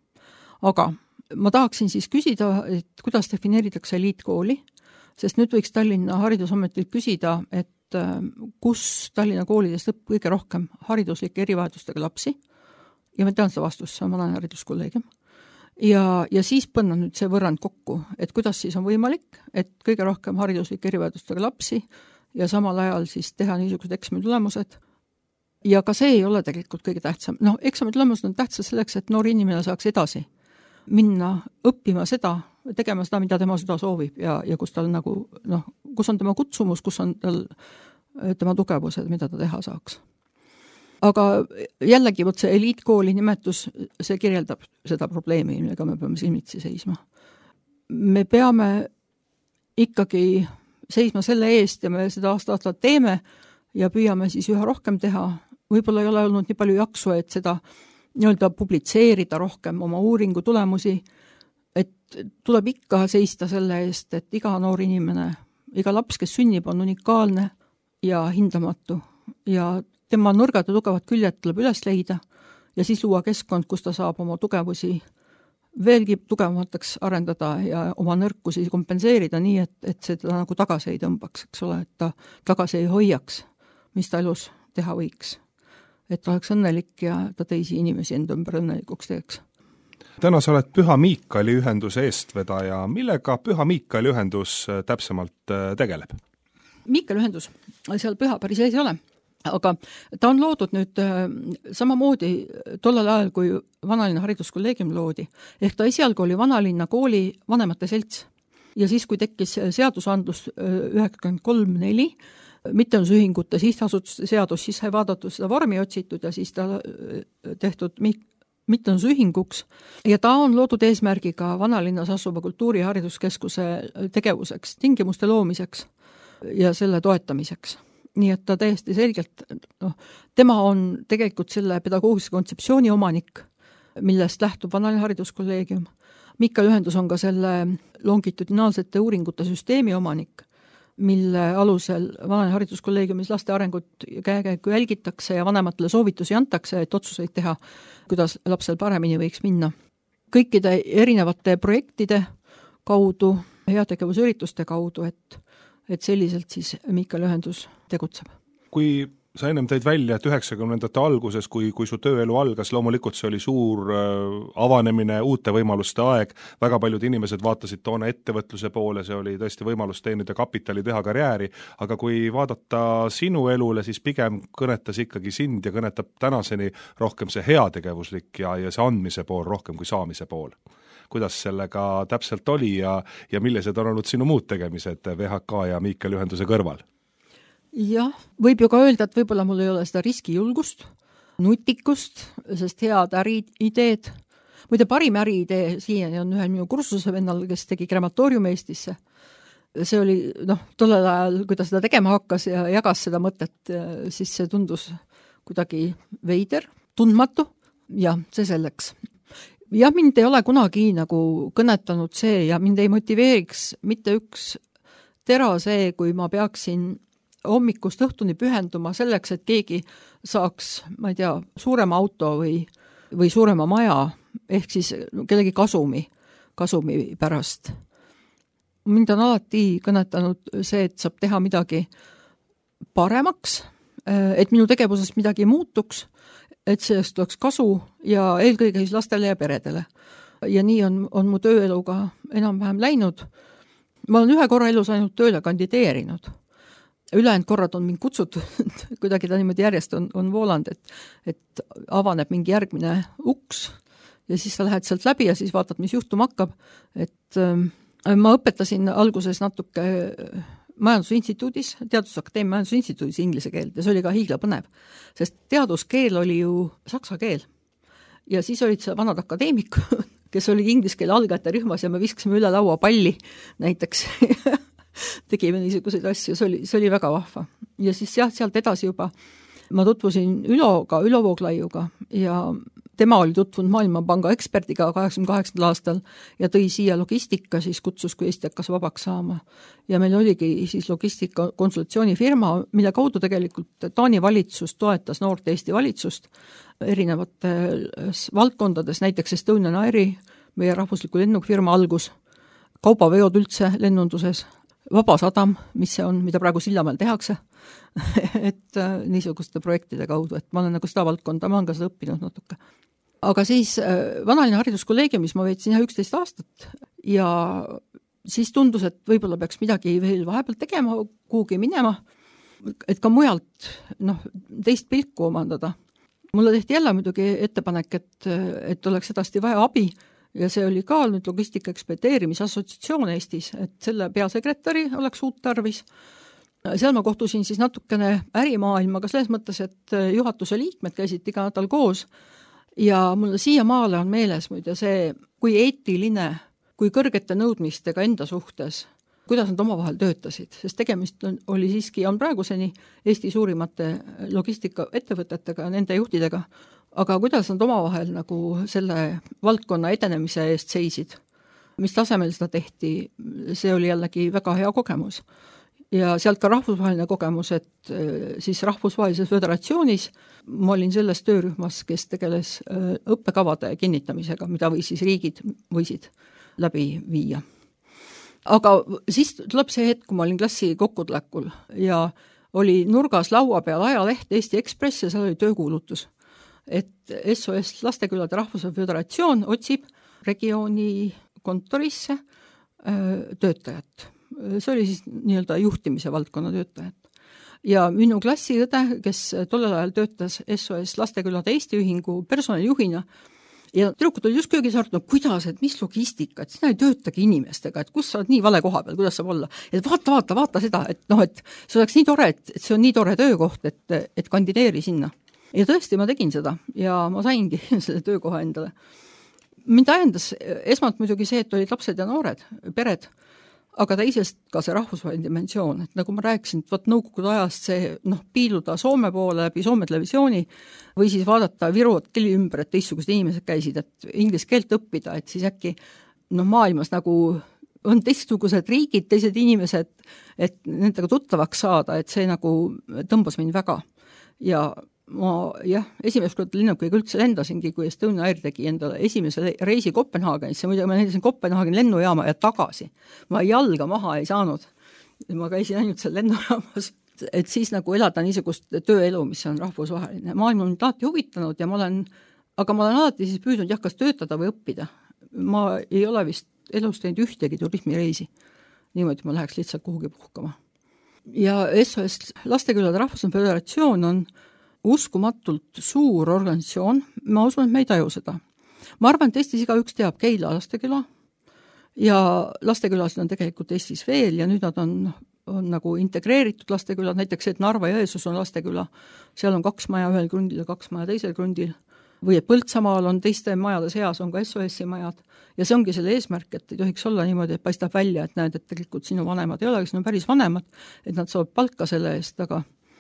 Aga ma tahaksin siis küsida, et kuidas defineeritakse eliitkooli, sest nüüd võiks Tallinna haridusametilt küsida, et kus Tallinna koolidest õpp kõige rohkem hariduslike erivajadustega lapsi ja ma tean seda vastust, see on Vanalinna hariduskolleegium. Ja, ja siis panna nüüd see võrrand kokku, et kuidas siis on võimalik, et kõige rohkem hariduslike erivajadustega lapsi ja samal ajal siis teha niisugused eksami tulemused. Ja ka see ei ole tegelikult kõige tähtsam. No, eksami tulemused on tähtsad selleks, et noor inimene saaks edasi minna õppima seda, tegema seda, mida tema seda soovib ja, ja kus tal nagu, noh, kus on tema kutsumus, kus on tal tema tugevused, mida ta teha saaks. aga jällegi võt see eliitkooli nimetus, see kirjeldab seda probleemi, millega me peame silmitsi seisma. Me peame ikkagi seisma selle eest ja me seda aasta-aastat teeme ja püüame siis üha rohkem teha. Võib-olla ei ole olnud nii palju jaksu, et seda nii-öelda publitseerida rohkem oma uuringu tulemusi, et tuleb ikka seista selle eest, et iga noor inimene, iga laps, kes sünnib, on unikaalne ja hindamatu ja tema nõrgad ja tugevad küljed tuleb üles leida ja siis luua keskkond, kus ta saab oma tugevusi veelgi tugevamateks arendada ja oma nõrkusi kompenseerida nii, et, et seda nagu tagasi ei tõmbaks, eks ole, et ta tagasi ei hoiaks, mis ta elus teha võiks. Et ta oleks õnnelik ja ta teisi inimesi enda ümber õnnelikuks teeks. Täna sa oled Püha Miikali ühenduse eestvedaja. Millega Püha Miikali ühendus täpsemalt tegeleb? Miikali ühendus, seal Püha päris ees ei ole, aga ta on loodud nüüd samamoodi tollel ajal, kui Vanalinna hariduskolleegium loodi. Ehk ta esialgu oli Vanalinna kooli vanemate selts. Ja siis, kui tekkis seadusandlus üheksakümmend kolm neli, mittetulundusühingute sihtasutuste seadus, siis sai vaadatud seda vormi otsitud ja siis ta tehtud mittetulundusühinguks ja ta on loodud eesmärgiga Vanalinnas asuva kultuuri- ja hariduskeskuse tegevuseks, tingimuste loomiseks ja selle toetamiseks. Nii et ta täiesti selgelt, noh, tema on tegelikult selle pedagoogilise kontseptsiooni omanik, millest lähtub Vanalinna hariduskolleegium. Miikali ühendus on ka selle longitudinaalsete uuringute süsteemi omanik, mille alusel Vanalinna hariduskolleegiumis laste arengut käekäiku jälgitakse ja vanematele soovitusi antakse, et otsuseid teha, kuidas lapsel paremini võiks minna. Kõikide erinevate projektide kaudu, heategevusürituste kaudu, et, et selliselt siis Miikali ühendus tegutseb. Kui sa ennem tõid välja, et üheksakümnendate alguses, kui, kui su tööelu algas, loomulikult see oli suur äh, avanemine, uute võimaluste aeg, väga paljud inimesed vaatasid toona ettevõtluse poole, see oli tõesti võimalus teenida kapitali, teha karjääri, aga kui vaadata sinu elule, siis pigem kõnetas ikkagi sind ja kõnetab tänaseni rohkem see heategevuslik ja, ja see andmise pool rohkem kui saamise pool. Kuidas sellega täpselt oli ja, ja millised on olnud sinu muud tegemised V H K ja Miikali ühenduse kõrval? Jah, võib ju ka öelda, et võib-olla mul ei ole seda riskijulgust, nutikust, sest head äriideed. Muide, parim äriidee siiani on ühel minu kursuse vennal, kes tegi krematoorium Eestisse. See oli, noh, tollel ajal, kui ta seda tegema hakkas ja jagas seda mõtet, siis see tundus kuidagi veider, tundmatu ja see selleks. Jah, mind ei ole kunagi nagu kõnetanud see ja mind ei motiveeriks mitte üks tera see, kui ma peaksin hommikust õhtuni pühenduma selleks, et keegi saaks, ma ei tea, suurema auto või, või suurema maja, ehk siis kellegi kasumi, kasumi pärast. Mind on alati kõnetanud see, et saab teha midagi paremaks, et minu tegevusest midagi muutuks, et sellest tuleks kasu ja eelkõige siis lastele ja peredele. Ja nii on, on mu tööeluga enam-vähem läinud. Ma olen ühe korra elus ainult tööle kandideerinud. Ülejäänud korrad on mind kutsutud, kuidagi ta niimoodi järjest on, on voolanud, et, et avaneb mingi järgmine uks ja siis sa lähed sealt läbi ja siis vaatad, mis juhtuma hakkab. Et ähm, ma õpetasin alguses natuke majandusinstituudis, Teadusakadeemia majandusinstituudis inglise keelt ja see oli ka hiigla põnev, sest teaduskeel oli ju saksa keel ja siis olid see vanad akadeemikud, kes olid inglise keele algajate rühmas ja me viskasime üle laua palli näiteks tegime niisuguseid asju, see oli, see oli väga vahva. Ja siis jah, sealt edasi juba ma tutvusin Üloga, Ülo Vooglaiuga ja tema oli tutvunud Maailmapanga eksperdiga kaheksakümne kaheksandal aastal ja tõi siia logistika, siis kutsus, kui Eesti hakkas vabaks saama. Ja meil oligi siis logistika konsultatsioonifirma, mille kaudu tegelikult Taani valitsus toetas noort Eesti valitsust erinevates valdkondades, näiteks Estonian Airi, meie rahvusliku lennukfirma algus, kaubaveod üldse lennunduses, Vaba sadam, mis see on, mida praegu Sillamäel tehakse, et äh, niisuguste projektide kaudu, et ma olen nagu seda valdkonda, ma olen ka seda õppinud natuke. Aga siis äh, Vanalinna hariduskolleegiumis ma veetsin jah üksteist aastat ja siis tundus, et võib-olla peaks midagi veel vahepeal tegema, kuhugi minema, et ka mujalt noh, teist pilku omandada. Mulle tehti jälle muidugi ettepanek, et, et oleks edasti vaja abi, ja see oli ka nüüd logistika ekspedeerimise assotsiatsioon Eestis, et selle peasekretäri oleks uut tarvis. seal ma kohtusin siis natukene ärimaailmaga selles mõttes, et juhatuse liikmed käisid iga nädal koos ja mulle siiamaale on meeles muide see, kui eetiline, kui kõrgete nõudmistega enda suhtes, kuidas nad omavahel töötasid, sest tegemist on, oli siiski, on praeguseni Eesti suurimate logistikaettevõtetega, nende juhtidega, aga kuidas nad omavahel nagu selle valdkonna edenemise eest seisid, mis tasemel seda tehti, see oli jällegi väga hea kogemus. Ja sealt ka rahvusvaheline kogemus, et siis rahvusvahelises föderatsioonis ma olin selles töörühmas, kes tegeles õppekavade kinnitamisega, mida või siis riigid võisid läbi viia. Aga siis tuleb see hetk, kui ma olin klassi kokkutulekul ja oli nurgas laua peal ajaleht Eesti Ekspress ja seal oli töökuulutus, et S O S Lastekülade Rahvuse Föderatsioon otsib regiooni kontorisse töötajat. See oli siis nii-öelda juhtimise valdkonna töötajat. Ja minu klassiõde, kes tollel ajal töötas S O S Lastekülade Eesti ühingu personalijuhina, ja tüdrukud oli just köögis arutanud, kuidas, et mis logistika, et sina ei töötagi inimestega, et kus sa oled nii vale koha peal, kuidas saab olla. Et vaata, vaata, vaata seda, et noh, et see oleks nii tore, et see on nii tore töökoht, et, et kandideeri sinna. Ja tõesti, ma tegin seda ja ma saingi selle töökoha endale. Mind ajendas esmalt muidugi see, et olid lapsed ja noored, pered, aga teisest ka see rahvusvaheline dimensioon, et nagu ma rääkisin, et võt nõukogude ajast see noh, piiluda Soome poole läbi Soome televisiooni või siis vaadata Viruvat kelli ümber, et teistsugused inimesed käisid, et inglise keelt õppida, et siis äkki noh, maailmas nagu on teistsugused riigid, teised inimesed, et nendega tuttavaks saada, et see nagu tõmbas mind väga. Ja ma jah, esimest korda lennukiga üldse lendasingi, kui Estonia Air tegi endale esimese reisi Kopenhaagenisse, muidu ma lendasin Kopenhaageni lennujaama ja tagasi. Ma jalga maha ei saanud. Ma käisin ainult seal lennujaamas, et siis nagu elada niisugust tööelu, mis on rahvusvaheline. Maailm on alati huvitanud ja ma olen, aga ma olen alati siis püüdnud jah, kas töötada või õppida. Ma ei ole vist elus teinud ühtegi turismireisi. Niimoodi ma läheks lihtsalt kuhugi puhkama. Ja S O S Lastekülade Rahvuse Föderatsioon on uskumatult suur organisatsioon, ma usun, et me ei taju seda. Ma arvan, et Eestis igaüks teab Keila lasteküla ja lastekülasid on tegelikult Eestis veel ja nüüd nad on, on nagu integreeritud lastekülad, näiteks et Narva Jõesus on lasteküla, seal on kaks maja ühel grundil ja kaks maja teisel grundil, või et Põltsamaal on teiste majade seas, on ka S O S-i majad ja see ongi selle eesmärk, et ei tohiks olla niimoodi, et paistab välja, et näed, et tegelikult sinu vanemad ei ole, kes on päris vanemad, et nad saavad palka selle eest, aga,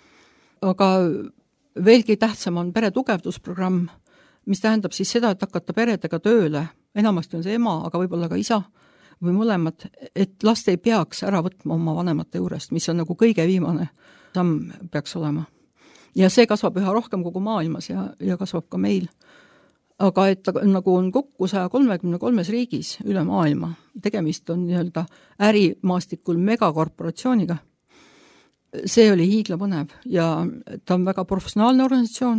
aga veelgi tähtsam on pere tugevdusprogramm, mis tähendab siis seda, et hakata peredega tööle, enamasti on see ema, aga võib-olla ka isa või mõlemad, et last ei peaks ära võtma oma vanemate juurest, mis on nagu kõige viimane samm peaks olema. Ja see kasvab üha rohkem kogu maailmas ja, ja kasvab ka meil. Aga et nagu on kokku saja kolmekümne kolmes riigis üle maailma, tegemist on nii-öelda ärimaastikul megakorporatsiooniga, see oli hiigla põnev ja ta on väga professionaalne organisatsioon.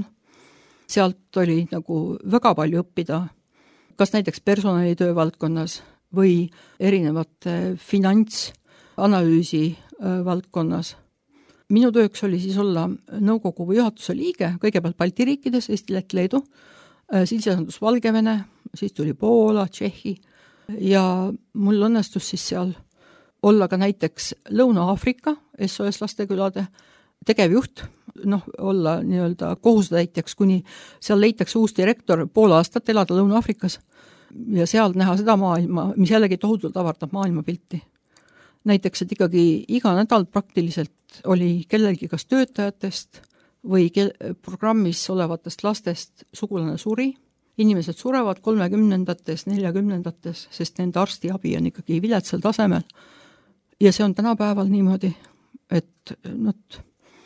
Sealt oli nagu väga palju õppida, kas näiteks personalitöö valdkonnas või erinevate finantsanalüüsi valdkonnas. Minu tööks oli siis olla nõukogu või juhatuse liige, kõigepealt Balti riikides, Eesti, Läti, Leedu, siis asendus Valgevene, siis tuli Poola, Tšehhi ja mul õnnestus siis seal olla ka näiteks Lõuna-Aafrika S O S Lastekülade tegevjuht, noh, olla nii-öelda kohusetäitjaks, kuni seal leitakse uus direktor pool aastat elada Lõuna-Aafrikas ja seal näha seda maailma, mis jällegi tohutult avardab maailmapilti. Näiteks, et ikkagi iga nädal praktiliselt oli kellelgi kas töötajatest või kel- programmis olevatest lastest sugulane suri. Inimesed surevad kolmekümnendates, neljakümnendates, sest nende arstiabi on ikkagi viletsal tasemel. Ja see on tänapäeval niimoodi, et not...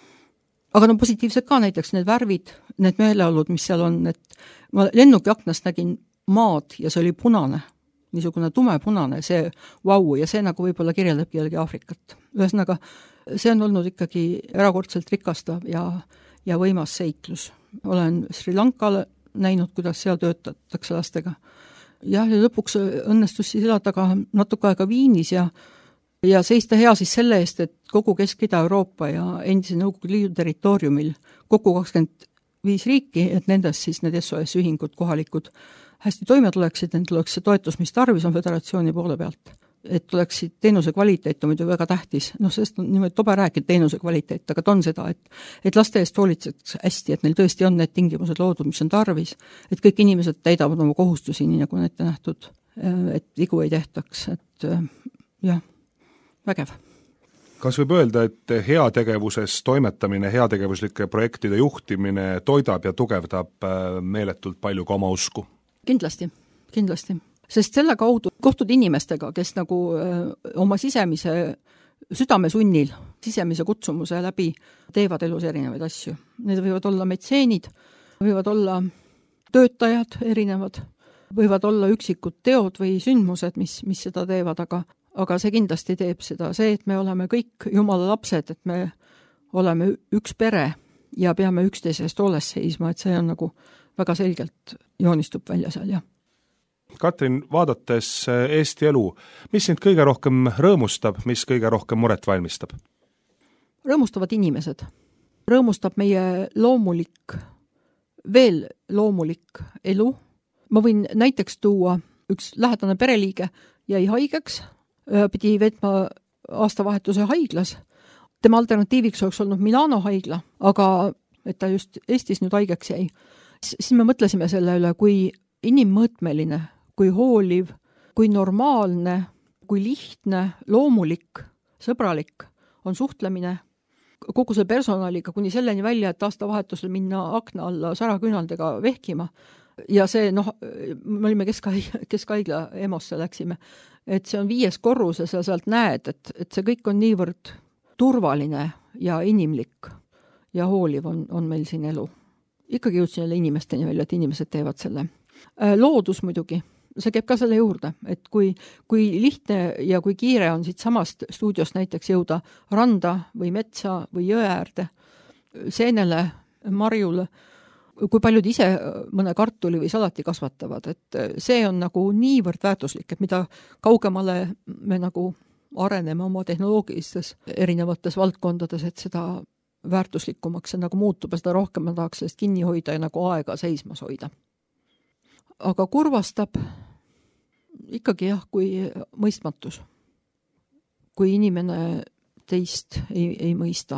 aga no positiivsed ka näiteks need värvid, need meeleolud, mis seal on, et ma lennuki aknast nägin maad ja see oli punane, niisugune tumepunane, see vau, ja see nagu võib-olla kirjeldabki jällegi Aafrikat. Ühesõnaga, see on olnud ikkagi erakordselt rikastav ja, ja võimas seiklus. Olen Sri Lankal näinud, kuidas seal töötatakse lastega. Ja, ja lõpuks õnnestus siis elada ka natuke aega Viinis ja ja seista hea siis selle eest, et kogu Kesk-Ida-Euroopa ja endise Nõukogude Liidu territooriumil kokku kakskümmend viis riiki, et nendest siis need S O S-ühingud kohalikud hästi toime tuleksid, nendel oleks see toetus, mis tarvis on föderatsiooni poole pealt. et oleksid teenuse kvaliteet on muidu väga tähtis, noh, sest on niimoodi tobe rääkida teenuse kvaliteet, aga ta on seda, et, et laste eest hoolitsetakse hästi, et neil tõesti on need tingimused loodud, mis on tarvis, et kõik inimesed täidavad oma kohustusi, nii nagu on ette nähtud, et vigu ei tehtaks, et jah, vägev. Kas võib öelda, et heategevuses toimetamine, heategevuslike projektide juhtimine toidab ja tugevdab meeletult palju ka oma usku? Kindlasti, kindlasti. Sest selle kaudu kohtud inimestega, kes nagu öö, oma sisemise südamesunnil, sisemise kutsumuse läbi teevad elus erinevaid asju. Need võivad olla metseenid, võivad olla töötajad erinevad, võivad olla üksikud teod või sündmused, mis, mis seda teevad, aga, aga see kindlasti teeb seda. See, et me oleme kõik Jumala lapsed, et me oleme üks pere ja peame üksteisest hooles seisma, et see on nagu väga selgelt joonistub välja seal, jah. Katrin, vaadates Eesti elu, mis sind kõige rohkem rõõmustab, mis kõige rohkem muret valmistab? Rõõmustavad inimesed. Rõõmustab meie loomulik, veel loomulik elu. Ma võin näiteks tuua, üks lähedane pereliige jäi haigeks, pidi veetma aastavahetuse haiglas. Tema alternatiiviks oleks olnud Milano haigla, aga et ta just Eestis nüüd haigeks jäi. Siis me mõtlesime selle üle, kui inimmõõtmeline, kui hooliv, kui normaalne, kui lihtne, loomulik, sõbralik on suhtlemine kogu see personaliga kuni selleni välja, et aastavahetusel minna akna alla saraküünaldega vehkima. Ja see, noh, me olime keskaigla, keskaigla EMO-sse läksime, et see on viies korrus ja sa sealt näed, et, et see kõik on niivõrd turvaline ja inimlik ja hooliv on, on meil siin elu. Ikkagi jõudsin jälle inimesteni välja, et inimesed teevad selle. Loodus muidugi, see käib ka selle juurde, et kui, kui lihtne ja kui kiire on siit samast stuudiost näiteks jõuda randa või metsa või jõe äärde, seenele, marjule, kui paljud ise mõne kartuli või salati kasvatavad, et see on nagu niivõrd väärtuslik, et mida kaugemale me nagu areneme oma tehnoloogilistes erinevates valdkondades, et seda väärtuslikumaks see nagu muutub ja seda rohkem ma tahaks sellest kinni hoida ja nagu aega seismas hoida. Aga kurvastab ikkagi jah, kui mõistmatus. Kui inimene teist ei, ei mõista.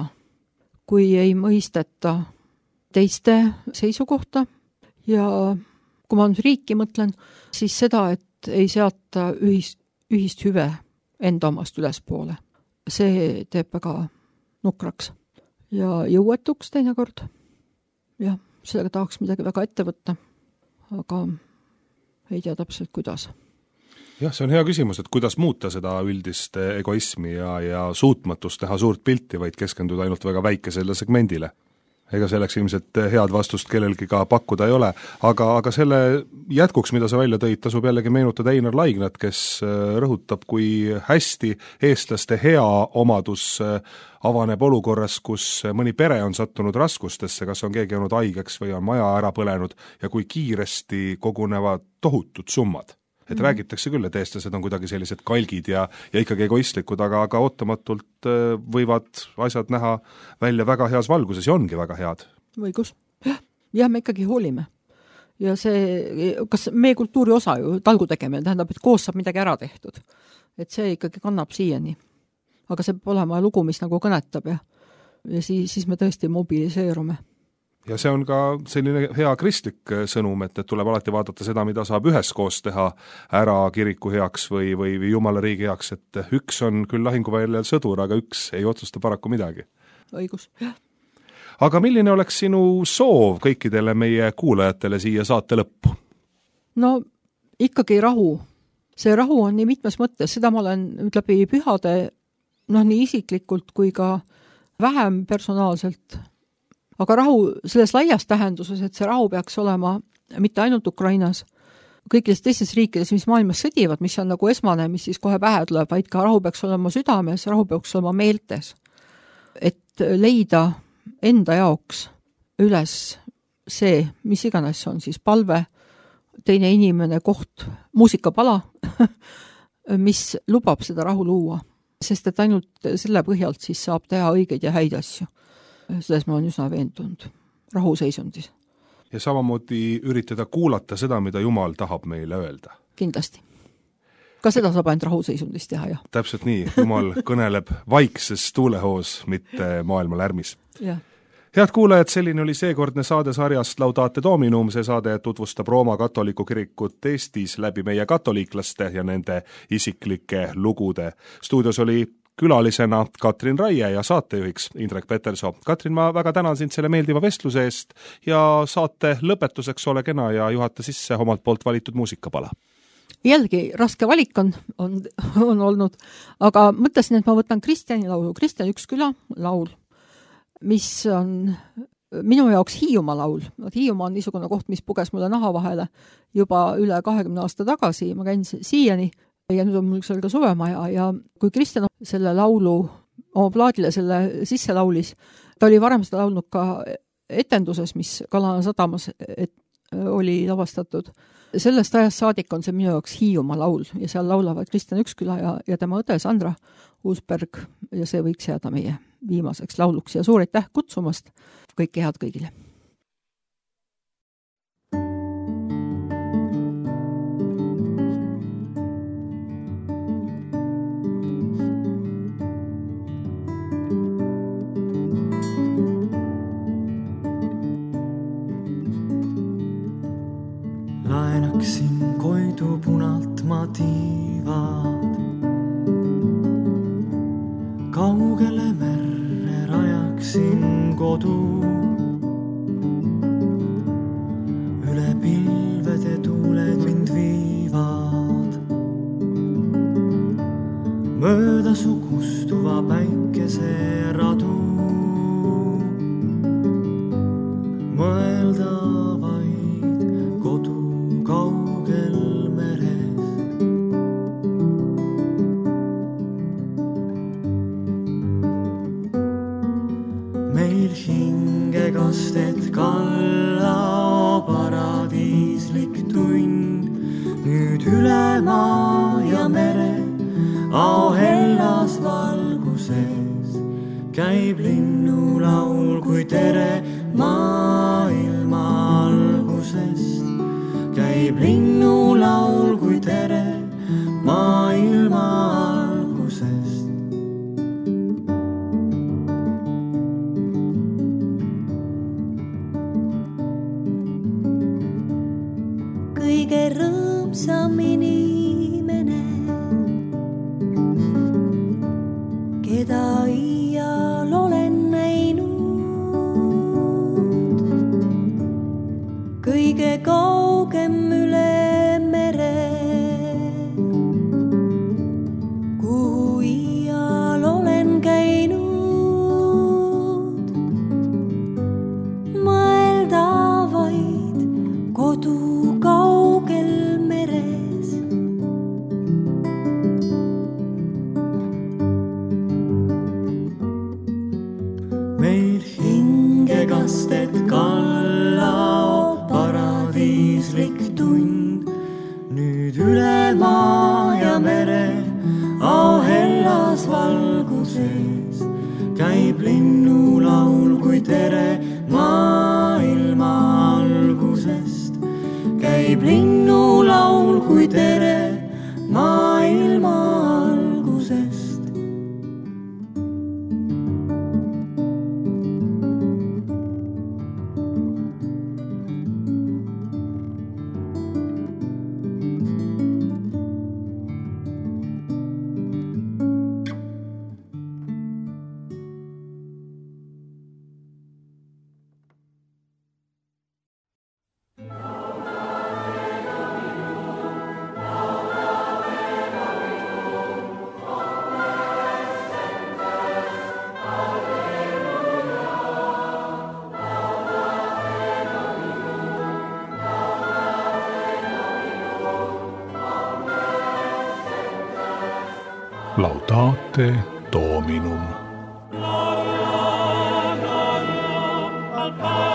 Kui ei mõisteta teiste seisukohta ja kui ma nüüd riiki mõtlen, siis seda, et ei seata ühist, ühist hüve enda omast ülespoole. See teeb väga nukraks ja jõuetuks teinekord. Jah, sellega tahaks midagi väga ette võtta, aga ei tea täpselt, kuidas. Jah, see on hea küsimus, et kuidas muuta seda üldist egoismi ja, ja suutmatust teha suurt pilti, vaid keskenduda ainult väga väikesele segmendile. Ega selleks ilmselt head vastust kellelgi ka pakkuda ei ole, aga, aga selle jätkuks, mida sa välja tõid, tasub jällegi meenutada Einar Laignat, kes rõhutab, kui hästi eestlaste hea omadus avaneb olukorras, kus mõni pere on sattunud raskustesse, kas on keegi olnud haigeks või on maja ära põlenud ja kui kiiresti kogunevad tohutud summad. Et mm. räägitakse küll, et eestlased on kuidagi sellised kalgid ja, ja ikkagi egoistlikud, aga, aga ootamatult võivad asjad näha välja väga heas valguses ja ongi väga head. Õigus. Jah, ja me ikkagi hoolime. Ja see, kas meie kultuuri osa ju talgu tegemine, tähendab, et koos saab midagi ära tehtud. Et see ikkagi kannab siiani. Aga see peab olema lugu, mis nagu kõnetab ja, ja siis, siis me tõesti mobiliseerume. Ja see on ka selline hea kristlik sõnum, et, et tuleb alati vaadata seda, mida saab üheskoos teha ära kiriku heaks või, või, või Jumala riigi heaks, et üks on küll lahinguväljal sõdur, aga üks ei otsusta paraku midagi. Õigus, jah. Aga milline oleks sinu soov kõikidele meie kuulajatele siia saate lõppu? No ikkagi rahu. See rahu on nii mitmes mõttes, seda ma olen läbi pühade, noh nii isiklikult kui ka vähem personaalselt. Aga rahu selles laias tähenduses, et see rahu peaks olema mitte ainult Ukrainas, kõikides teistes riikides, mis maailmas sõdivad, mis on nagu esmane, mis siis kohe pähe tuleb, vaid ka rahu peaks olema südames, rahu peaks olema meeltes. Et leida enda jaoks üles see, mis iganes on siis palve, teine inimene, koht, muusikapala, mis lubab seda rahu luua. Sest et ainult selle põhjalt siis saab teha õigeid ja häid asju. Selles ma olen üsna veendunud rahuseisundis. Ja samamoodi üritada kuulata seda, mida Jumal tahab meile öelda. Kindlasti. ka seda saab ainult rahuseisundis teha, jah. Täpselt nii, Jumal kõneleb vaikses tuulehoos, mitte maailma lärmis. Jah. Head kuulajad, selline oli seekordne saade sarjast Laudate Dominum. See saade tutvustab Rooma katoliku kirikut Eestis läbi meie katoliiklaste ja nende isiklike lugude. Stuudios oli külalisena Katrin Raie ja saatejuhiks Indrek Petersoo. Katrin, ma väga tänan sind selle meeldiva vestluse eest ja saate lõpetuseks ole kena ja juhata sisse omalt poolt valitud muusikapala. Jällegi raske valik on, on, on olnud, aga mõtlesin, et ma võtan Kristjani laulu, Kristjan Üksküla laul, mis on minu jaoks Hiiumaa laul. Hiiumaa on niisugune koht, mis puges mulle naha vahele juba üle kahekümne aasta tagasi. Ma käin siiani ja nüüd on mul seal ka suvemaja ja kui Kristjan selle laulu oma plaadile selle sisse laulis, ta oli varem seda laulnud ka etenduses, mis Kalana sadamas et, oli lavastatud. Sellest ajast saadik on see minu jaoks Hiiumaa laul ja seal laulavad Kristjan Üksküla ja, ja tema õde Sandra Uusberg ja see võiks jääda meie viimaseks lauluks ja suur aitäh kutsumast. Kõike head kõigile. Laenaksin koidu punalt ma tiivad, kaugele merre rajaksin kodu. Üle pilvede tuuled mind viivad, mööda su kustuva päikese radu. Mõelda vaid kodu kaugel meres. Meil hingekastet kalla paradiislik tund, nüüd üle maa ja mere, auhellas valguses käib linnulaul kui tere maailma algusest. Käib linnulaul kui tere maailma algusest. Kõige rõõmsam inimene, keda iial olen näinud, kõige kaugem üle mere, kuhu iial olen käinud. Mõelda vaid kodu kaugel meres. Meil hingekastet kalla paradiislik tund, nüüd üle maa ja mere, auhellas valguses käib linnulaul kui tere maailma algusest. Käib linnulaul kui tere maailma algusest. Laudate Dominum. Gloria, gloria al Padre.